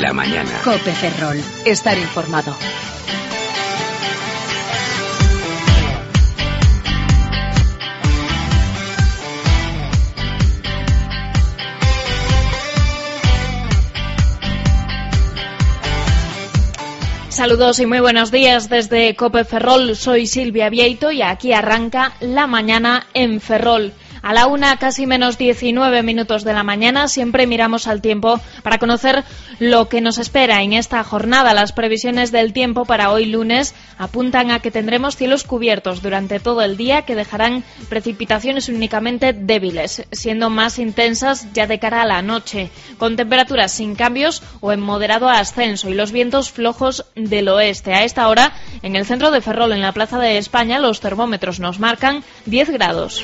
La mañana. COPE Ferrol. Estar informado. Saludos y muy buenos días desde COPE Ferrol. Soy Silvia Vieito y aquí arranca La mañana en Ferrol. A la 1, casi menos 19 minutos de la mañana, siempre miramos al tiempo para conocer lo que nos espera en esta jornada. Las previsiones del tiempo para hoy lunes apuntan a que tendremos cielos cubiertos durante todo el día que dejarán precipitaciones únicamente débiles, siendo más intensas ya de cara a la noche, con temperaturas sin cambios o en moderado ascenso y los vientos flojos del oeste. A esta hora, en el centro de Ferrol, en la Plaza de España, los termómetros nos marcan 10 grados.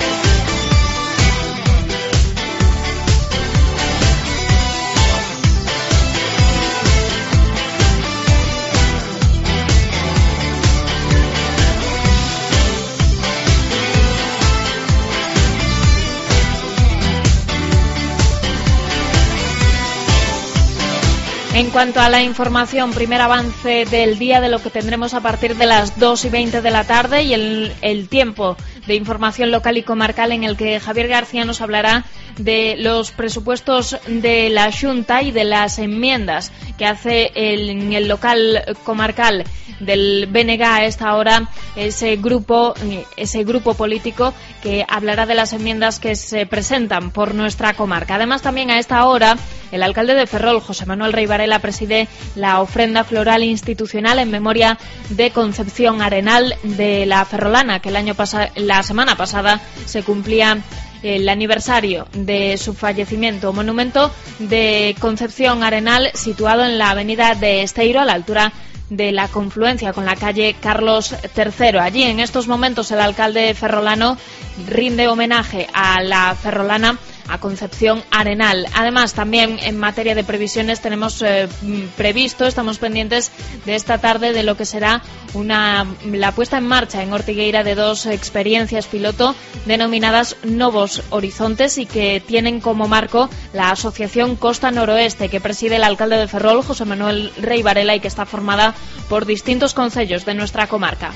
En cuanto a la información, primer avance del día de lo que tendremos a partir de las 2:20 de la tarde y el tiempo de información local y comarcal en el que Javier García nos hablará de los presupuestos de la Xunta y de las enmiendas que hace en el local comarcal del BNG a esta hora ese grupo político que hablará de las enmiendas que se presentan por nuestra comarca. Además, también a esta hora el alcalde de Ferrol, José Manuel Rey Varela, preside la ofrenda floral institucional en memoria de Concepción Arenal de la Ferrolana, que la semana pasada se cumplía el aniversario de su fallecimiento. Monumento de Concepción Arenal situado en la avenida de Esteiro, a la altura de la confluencia con la calle Carlos III. Allí, en estos momentos, el alcalde ferrolano rinde homenaje a la ferrolana, a Concepción Arenal. Además, también en materia de previsiones tenemos estamos pendientes de esta tarde de lo que será la puesta en marcha en Ortigueira de 2 experiencias piloto denominadas Novos Horizontes y que tienen como marco la Asociación Costa Noroeste, que preside el alcalde de Ferrol, José Manuel Rey Varela, y que está formada por distintos concellos de nuestra comarca.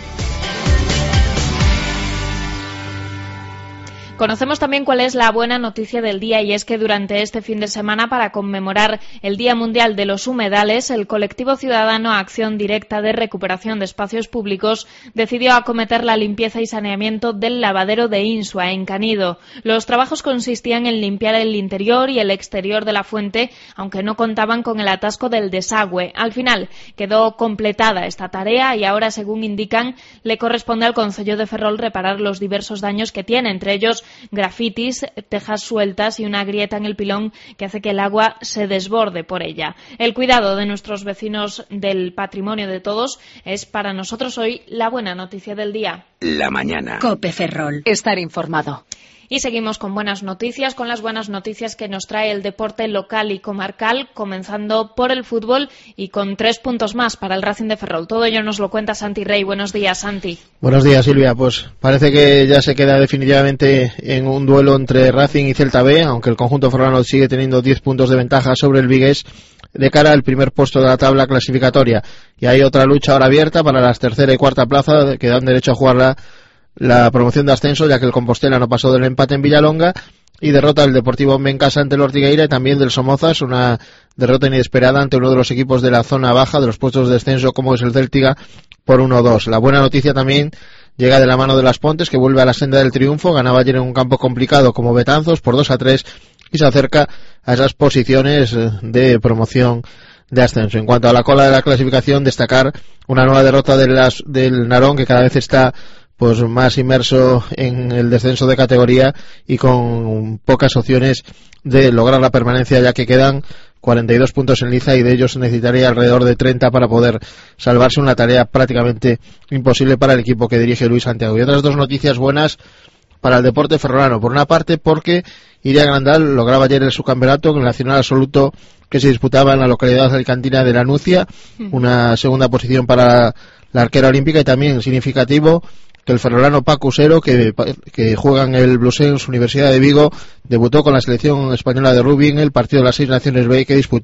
Conocemos también cuál es la buena noticia del día, y es que durante este fin de semana, para conmemorar el Día Mundial de los Humedales, el colectivo ciudadano Acción Directa de Recuperación de Espacios Públicos decidió acometer la limpieza y saneamiento del lavadero de Insua, en Canido. Los trabajos consistían en limpiar el interior y el exterior de la fuente, aunque no contaban con el atasco del desagüe. Al final quedó completada esta tarea y ahora, según indican, le corresponde al concello de Ferrol reparar los diversos daños que tiene, entre ellos grafitis, tejas sueltas y una grieta en el pilón que hace que el agua se desborde por ella. El cuidado de nuestros vecinos, del patrimonio de todos, es para nosotros hoy la buena noticia del día. La mañana. COPE Ferrol. Estar informado. Y seguimos con buenas noticias, con las buenas noticias que nos trae el deporte local y comarcal, comenzando por el fútbol y con 3 puntos más para el Racing de Ferrol. Todo ello nos lo cuenta Santi Rey. Buenos días, Santi. Buenos días, Silvia. Pues parece que ya se queda definitivamente en un duelo entre Racing y Celta B, aunque el conjunto ferrolano sigue teniendo 10 puntos de ventaja sobre el Vigués de cara al primer puesto de la tabla clasificatoria. Y hay otra lucha ahora abierta para las tercera y cuarta plaza que dan derecho a jugar la promoción de ascenso, ya que el Compostela no pasó del empate en Villalonga y derrota el Deportivo Bencasa ante el Ortigueira y también del Somozas, una derrota inesperada ante uno de los equipos de la zona baja de los puestos de descenso como es el Céltiga por 1-2. La buena noticia también llega de la mano de Las Pontes, que vuelve a la senda del triunfo, ganaba ayer en un campo complicado como Betanzos por 2-3 y se acerca a esas posiciones de promoción de ascenso. En cuanto a la cola de la clasificación, destacar una nueva derrota del Narón, que cada vez está pues más inmerso en el descenso de categoría y con pocas opciones de lograr la permanencia, ya que quedan 42 puntos en liza y de ellos necesitaría alrededor de 30 para poder salvarse, una tarea prácticamente imposible para el equipo que dirige Luis Santiago. Y otras 2 noticias buenas para el deporte ferrolano. Por una parte, porque Iria Grandal lograba ayer el subcampeonato en el nacional absoluto que se disputaba en la localidad alicantina de La Nucia, una segunda posición para la arquera olímpica, y también significativo que el ferrolano Paco Usero, que juega en el Bluesense Universidad de Vigo, debutó con la selección española de rugby en el partido de las 6 Naciones B que disputó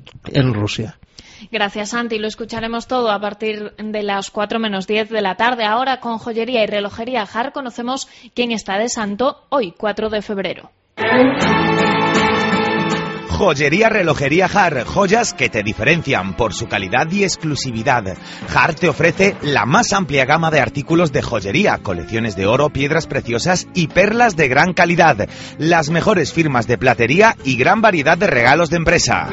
en Rusia. Gracias, Santi. Lo escucharemos todo a partir de las 4 menos 10 de la tarde. Ahora, con Joyería y Relojería Har, conocemos quién está de santo hoy, 4 de febrero. Joyería Relojería Har, joyas que te diferencian por su calidad y exclusividad. Har te ofrece la más amplia gama de artículos de joyería, colecciones de oro, piedras preciosas y perlas de gran calidad, las mejores firmas de platería y gran variedad de regalos de empresa.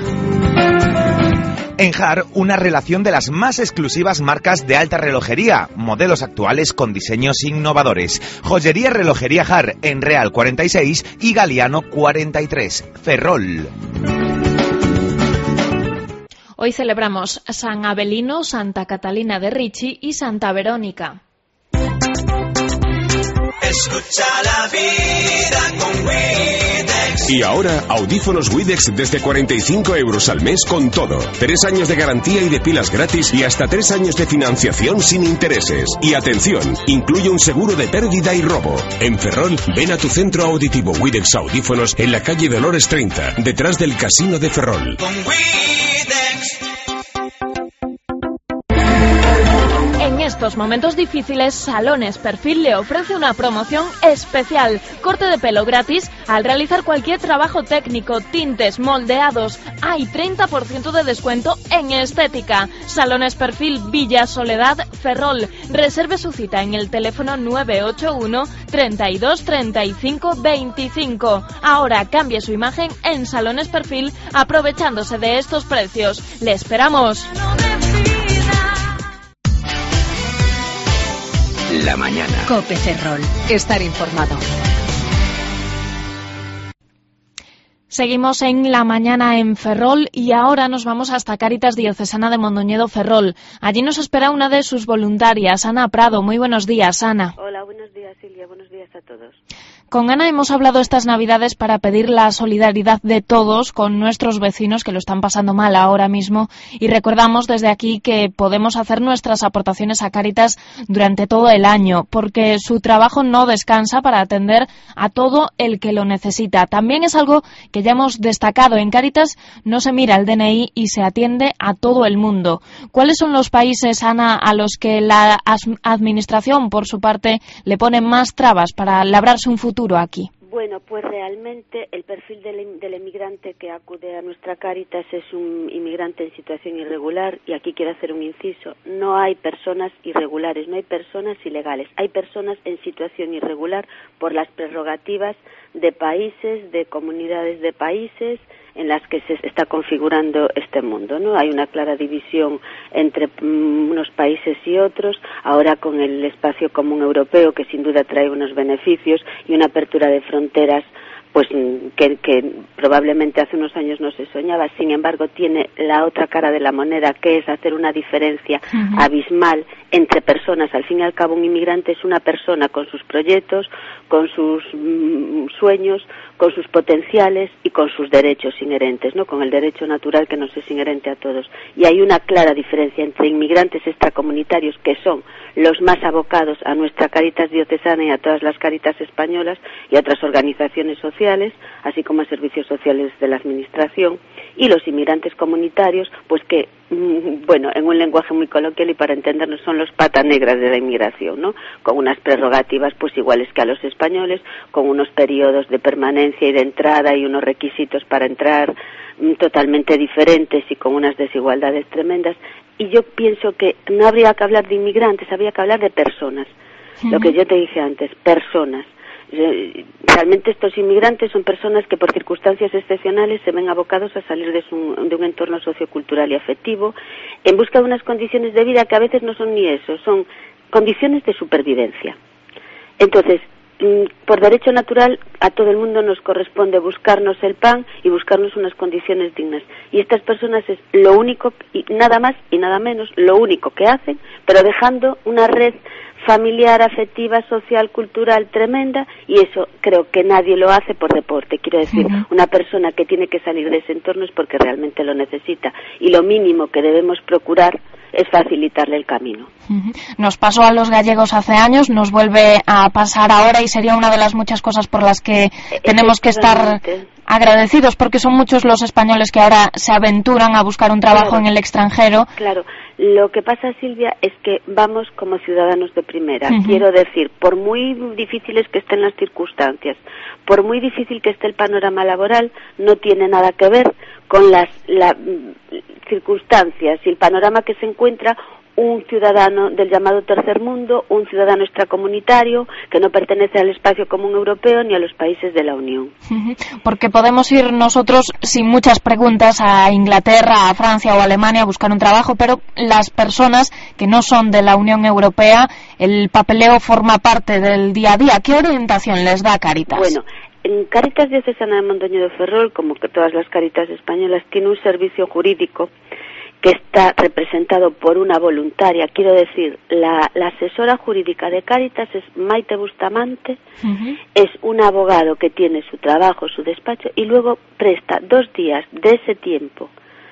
En Har, una relación de las más exclusivas marcas de alta relojería, modelos actuales con diseños innovadores. Joyería Relojería Har, en Real 46 y Galiano 43, Ferrol. Hoy celebramos San Avelino, Santa Catalina de Ricci y Santa Verónica. Escucha la vida con Widex. Y ahora, audífonos Widex desde 45 € al mes con todo. 3 años de garantía y de pilas gratis y hasta 3 años de financiación sin intereses. Y atención, incluye un seguro de pérdida y robo. En Ferrol, ven a tu centro auditivo Widex Audífonos en la calle Dolores 30, detrás del Casino de Ferrol. Con Widex. En estos momentos difíciles, Salones Perfil le ofrece una promoción especial. Corte de pelo gratis al realizar cualquier trabajo técnico, tintes, moldeados. Hay 30% de descuento en estética. Salones Perfil Villa Soledad, Ferrol. Reserve su cita en el teléfono 981 32 35 25. Ahora cambie su imagen en Salones Perfil aprovechándose de estos precios. ¡Le esperamos! La mañana. COPE Ferrol. Estar informado. Seguimos en La Mañana en Ferrol y ahora nos vamos hasta Cáritas Diocesana de Mondoñedo, Ferrol. Allí nos espera una de sus voluntarias, Ana Prado. Muy buenos días, Ana. Hola, buenos días, Silvia. Buenos días a todos. Con Ana hemos hablado estas Navidades para pedir la solidaridad de todos con nuestros vecinos que lo están pasando mal ahora mismo y recordamos desde aquí que podemos hacer nuestras aportaciones a Cáritas durante todo el año porque su trabajo no descansa para atender a todo el que lo necesita. También es algo que ya hemos destacado. En Cáritas no se mira el DNI y se atiende a todo el mundo. ¿Cuáles son los países, Ana, a los que la administración, por su parte, le pone más trabas para labrarse un futuro aquí? Bueno, pues realmente el perfil del emigrante que acude a nuestra Cáritas es un inmigrante en situación irregular y aquí quiero hacer un inciso. No hay personas irregulares, no hay personas ilegales. Hay personas en situación irregular por las prerrogativas de países, de comunidades de países en las que se está configurando este mundo, ¿no? Hay una clara división entre unos países y otros, ahora con el espacio común europeo que sin duda trae unos beneficios y una apertura de fronteras pues que probablemente hace unos años no se soñaba. Sin embargo, tiene la otra cara de la moneda, que es hacer una diferencia abismal entre personas. Al fin y al cabo, un inmigrante es una persona con sus proyectos, con sus sueños, con sus potenciales y con sus derechos inherentes, ¿no? Con el derecho natural que nos es inherente a todos. Y hay una clara diferencia entre inmigrantes extracomunitarios, que son los más abocados a nuestra Cáritas diocesana y a todas las Cáritas españolas y a otras organizaciones sociales, así como a servicios sociales de la administración, y los inmigrantes comunitarios, pues que, bueno, en un lenguaje muy coloquial y para entendernos, son los patas negras de la inmigración, ¿no? Con unas prerrogativas pues iguales que a los españoles, con unos periodos de permanencia y de entrada y unos requisitos para entrar totalmente diferentes y con unas desigualdades tremendas. Y yo pienso que no habría que hablar de inmigrantes, habría que hablar de personas. Lo que yo te dije antes, personas. Realmente estos inmigrantes son personas que por circunstancias excepcionales se ven abocados a salir de un entorno sociocultural y afectivo en busca de unas condiciones de vida que a veces no son ni eso, son condiciones de supervivencia. Entonces, por derecho natural, a todo el mundo nos corresponde buscarnos el pan y buscarnos unas condiciones dignas. Y estas personas es lo único, y nada más y nada menos, lo único que hacen, pero dejando una red familiar, afectiva, social, cultural tremenda, y eso creo que nadie lo hace por deporte. Quiero decir, una persona que tiene que salir de ese entorno es porque realmente lo necesita, y lo mínimo que debemos procurar es facilitarle el camino. Nos pasó a los gallegos hace años, nos vuelve a pasar ahora y sería una de las muchas cosas por las que tenemos que estar agradecidos, porque son muchos los españoles que ahora se aventuran a buscar un trabajo en el extranjero. Claro, lo que pasa, Silvia, es que vamos como ciudadanos de primera. Quiero decir, por muy difíciles que estén las circunstancias, por muy difícil que esté el panorama laboral, no tiene nada que ver con las circunstancias y el panorama que se encuentra un ciudadano del llamado tercer mundo, un ciudadano extracomunitario que no pertenece al espacio común europeo ni a los países de la Unión. Porque podemos ir nosotros sin muchas preguntas a Inglaterra, a Francia o a Alemania a buscar un trabajo, pero las personas que no son de la Unión Europea, el papeleo forma parte del día a día. ¿Qué orientación les da Cáritas? Bueno, en Cáritas Diocesana de Mondoñedo de Ferrol, como que todas las Cáritas españolas, tiene un servicio jurídico que está representado por una voluntaria. Quiero decir, la asesora jurídica de Cáritas es Maite Bustamante, es un abogado que tiene su trabajo, su despacho, y luego presta 2 días de ese tiempo,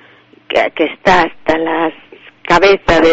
que está hasta las cabezas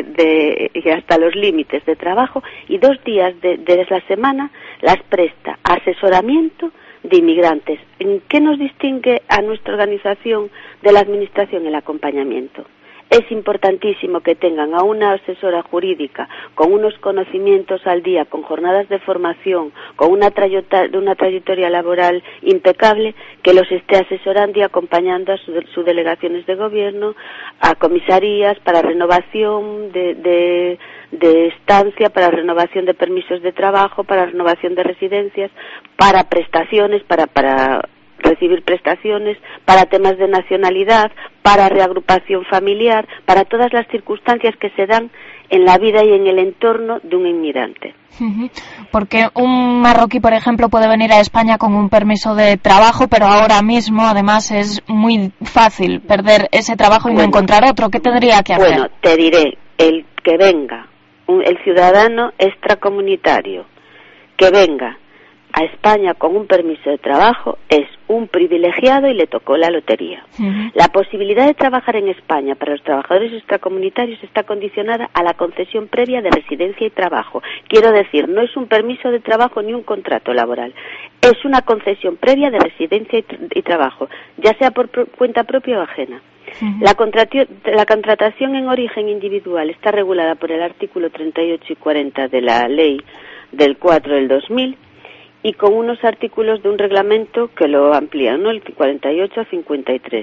y hasta los límites de trabajo, y 2 días de la semana las presta a asesoramiento de inmigrantes. ¿En qué nos distingue a nuestra organización de la administración? El acompañamiento. Es importantísimo que tengan a una asesora jurídica con unos conocimientos al día, con jornadas de formación, con una trayectoria laboral impecable, que los esté asesorando y acompañando a sus delegaciones de gobierno, a comisarías para renovación de estancia, para renovación de permisos de trabajo, para renovación de residencias, para prestaciones, para recibir prestaciones, para temas de nacionalidad, para reagrupación familiar, para todas las circunstancias que se dan en la vida y en el entorno de un inmigrante. Porque un marroquí, por ejemplo, puede venir a España con un permiso de trabajo, pero ahora mismo, además, es muy fácil perder ese trabajo y no encontrar otro. ¿Qué tendría que hacer? Bueno, te diré, el que venga, el ciudadano extracomunitario, que venga a España con un permiso de trabajo es un privilegiado y le tocó la lotería. La posibilidad de trabajar en España para los trabajadores extracomunitarios está condicionada a la concesión previa de residencia y trabajo. Quiero decir, no es un permiso de trabajo ni un contrato laboral, es una concesión previa de residencia y trabajo, ya sea por cuenta propia o ajena. La contratación en origen individual está regulada por el artículo 38 y 40 de la Ley del 4 del 2000, y con unos artículos de un reglamento que lo amplían, ¿no? El 48 a 53.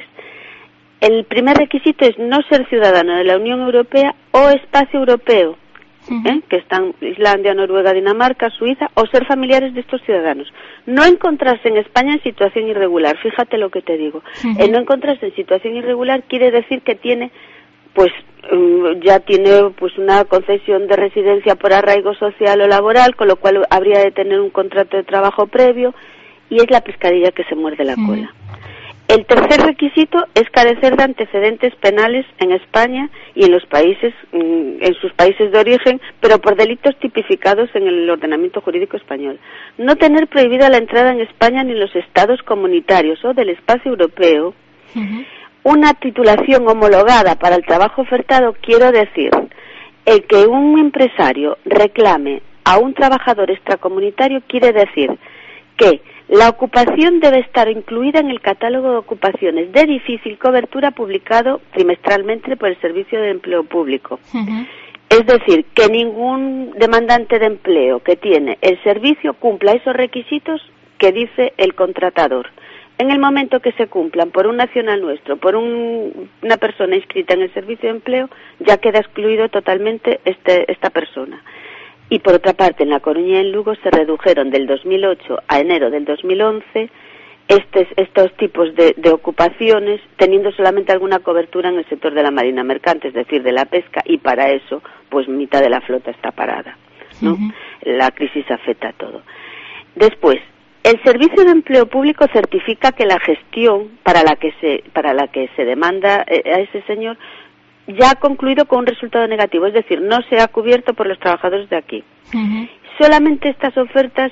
El primer requisito es no ser ciudadano de la Unión Europea o espacio europeo, que están Islandia, Noruega, Dinamarca, Suiza, o ser familiares de estos ciudadanos. No encontrarse en España en situación irregular, fíjate lo que te digo. El no encontrarse en situación irregular quiere decir que tiene, pues, ya tiene pues una concesión de residencia por arraigo social o laboral, con lo cual habría de tener un contrato de trabajo previo, y es la pescadilla que se muerde la cola. El tercer requisito es carecer de antecedentes penales en España y en los países, en sus países de origen, pero por delitos tipificados en el ordenamiento jurídico español. No tener prohibida la entrada en España ni en los estados comunitarios o del espacio europeo. Una titulación homologada para el trabajo ofertado, quiero decir, el que un empresario reclame a un trabajador extracomunitario quiere decir que la ocupación debe estar incluida en el catálogo de ocupaciones de difícil cobertura publicado trimestralmente por el Servicio de Empleo Público. Es decir, que ningún demandante de empleo que tiene el servicio cumpla esos requisitos que dice el contratador. En el momento que se cumplan por un nacional nuestro, por una persona inscrita en el servicio de empleo, ya queda excluido totalmente esta persona. Y por otra parte, en La Coruña y en Lugo se redujeron del 2008 a enero del 2011 estos tipos de ocupaciones, teniendo solamente alguna cobertura en el sector de la marina mercante, es decir, de la pesca, y para eso, pues mitad de la flota está parada, ¿no? La crisis afecta a todo. Después, el Servicio de Empleo Público certifica que la gestión para la que se demanda a ese señor ya ha concluido con un resultado negativo, es decir, no se ha cubierto por los trabajadores de aquí. Solamente estas ofertas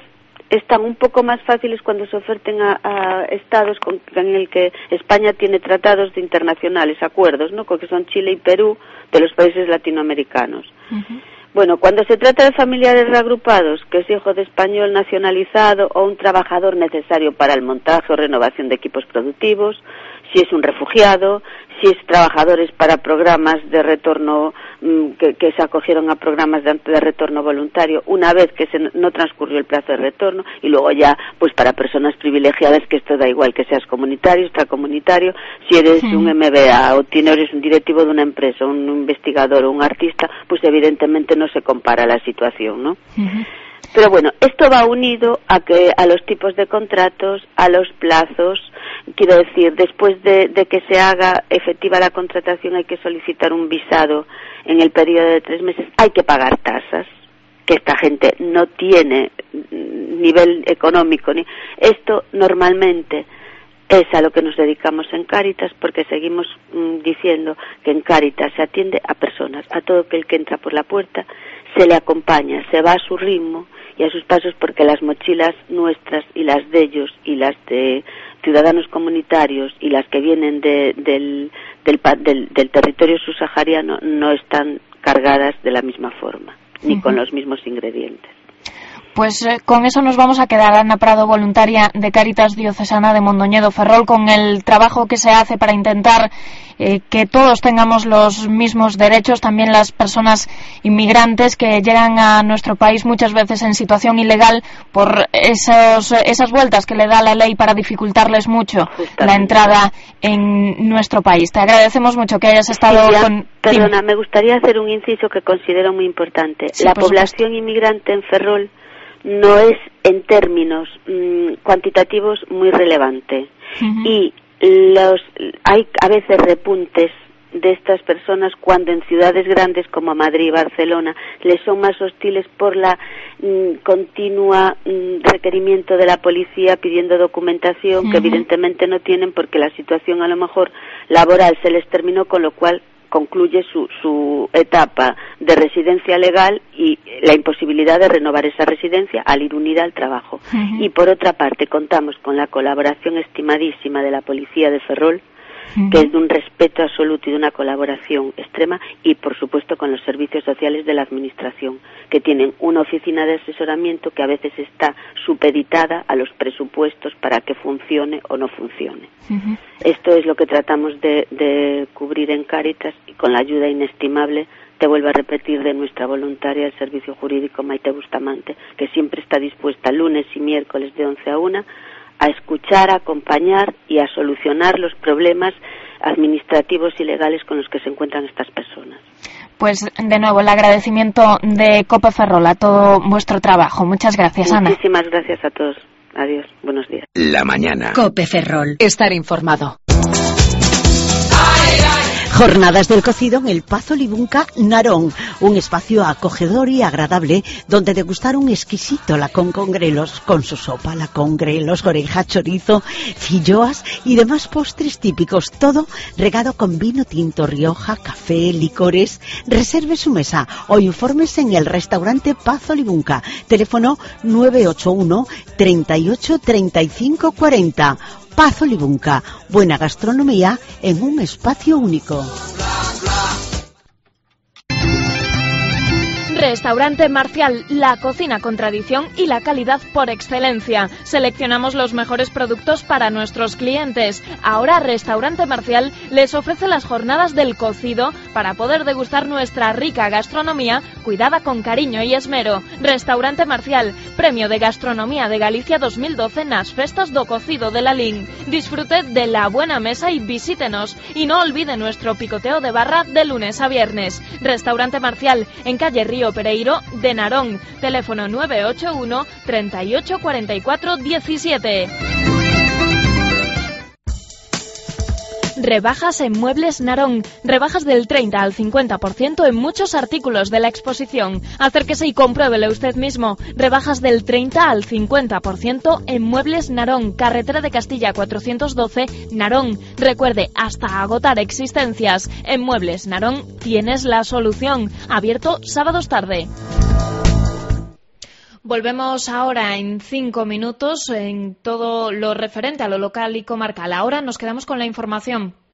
están un poco más fáciles cuando se oferten a estados en el que España tiene tratados internacionales, acuerdos, ¿no? Que son Chile y Perú, de los países latinoamericanos. Uh-huh. Bueno, cuando se trata de familiares reagrupados, que es hijo de español nacionalizado o un trabajador necesario para el montaje o renovación de equipos productivos, si es un refugiado, si es trabajadores para programas de retorno, que se acogieron a programas de retorno voluntario una vez que no transcurrió el plazo de retorno, y luego ya pues para personas privilegiadas, que esto da igual que seas comunitario, extracomunitario, si eres un MBA o eres un directivo de una empresa, un investigador o un artista, pues evidentemente no se compara la situación, ¿no? Uh-huh. Pero bueno, esto va unido a los tipos de contratos, a los plazos. Quiero decir, después de que se haga efectiva la contratación hay que solicitar un visado en el periodo de 3 meses, hay que pagar tasas, que esta gente no tiene nivel económico. Esto normalmente es a lo que nos dedicamos en Cáritas, porque seguimos diciendo que en Cáritas se atiende a personas, a todo aquel que entra por la puerta, se le acompaña, se va a su ritmo y a sus pasos, porque las mochilas nuestras y las de ellos y las de ciudadanos comunitarios y las que vienen del territorio subsahariano no están cargadas de la misma forma, ni con los mismos ingredientes. Pues con eso nos vamos a quedar. Ana Prado, voluntaria de Cáritas Diocesana de Mondoñedo Ferrol, con el trabajo que se hace para intentar que todos tengamos los mismos derechos, también las personas inmigrantes que llegan a nuestro país muchas veces en situación ilegal por esas vueltas que le da la ley para dificultarles mucho la entrada en nuestro país. Te agradecemos mucho que hayas estado con... Perdona, me gustaría hacer un inciso que considero muy importante. Sí, la población inmigrante en Ferrol no es en términos cuantitativos muy relevante. Uh-huh. Y hay a veces repuntes de estas personas cuando en ciudades grandes como Madrid y Barcelona les son más hostiles por la continua requerimiento de la policía pidiendo documentación, uh-huh, que evidentemente no tienen porque la situación a lo mejor laboral se les terminó, con lo cual concluye su etapa de residencia legal y la imposibilidad de renovar esa residencia al ir unida al trabajo. Uh-huh. Y por otra parte contamos con la colaboración estimadísima de la policía de Ferrol, uh-huh, que es de un respeto absoluto y de una colaboración extrema, y por supuesto con los servicios sociales de la administración, que tienen una oficina de asesoramiento que a veces está supeditada a los presupuestos para que funcione o no funcione. Uh-huh. Esto es lo que tratamos de cubrir en Cáritas, y con la ayuda inestimable, te vuelvo a repetir, de nuestra voluntaria del Servicio Jurídico, Maite Bustamante, que siempre está dispuesta lunes y miércoles de 11 a 1 a escuchar, a acompañar y a solucionar los problemas administrativos y legales con los que se encuentran estas personas. Pues de nuevo el agradecimiento de COPE Ferrol a todo vuestro trabajo. Muchas gracias, Ana. Muchísimas gracias a todos. Adiós. Buenos días. La mañana. COPE Ferrol. Estar informado. Jornadas del cocido en el Pazo Libunca Narón, un espacio acogedor y agradable donde degustar un exquisito lacón con grelos, con su sopa, lacón, grelos, oreja, chorizo, filloas y demás postres típicos, todo regado con vino tinto, Rioja, café, licores. Reserve su mesa o informes en el restaurante Pazo Libunca, teléfono 981 38 35 40. Pazo Libunca, buena gastronomía en un espacio único. Restaurante Marcial, la cocina con tradición y la calidad por excelencia. Seleccionamos los mejores productos para nuestros clientes. Ahora Restaurante Marcial les ofrece las jornadas del cocido para poder degustar nuestra rica gastronomía cuidada con cariño y esmero. Restaurante Marcial, Premio de Gastronomía de Galicia 2012 nas Festas do Cocido de Lalín. Disfrute de la buena mesa y visítenos. Y no olvide nuestro picoteo de barra de lunes a viernes. Restaurante Marcial, en calle Río Pereiro de Narón, teléfono 981 38 44 17. Rebajas en Muebles Narón. Rebajas del 30 al 50% en muchos artículos de la exposición. Acérquese y compruébelo usted mismo. Rebajas del 30 al 50% en Muebles Narón. Carretera de Castilla 412, Narón. Recuerde, hasta agotar existencias. En Muebles Narón tienes la solución. Abierto sábados tarde. Volvemos ahora en 5 minutos en todo lo referente a lo local y comarcal. Ahora nos quedamos con la información.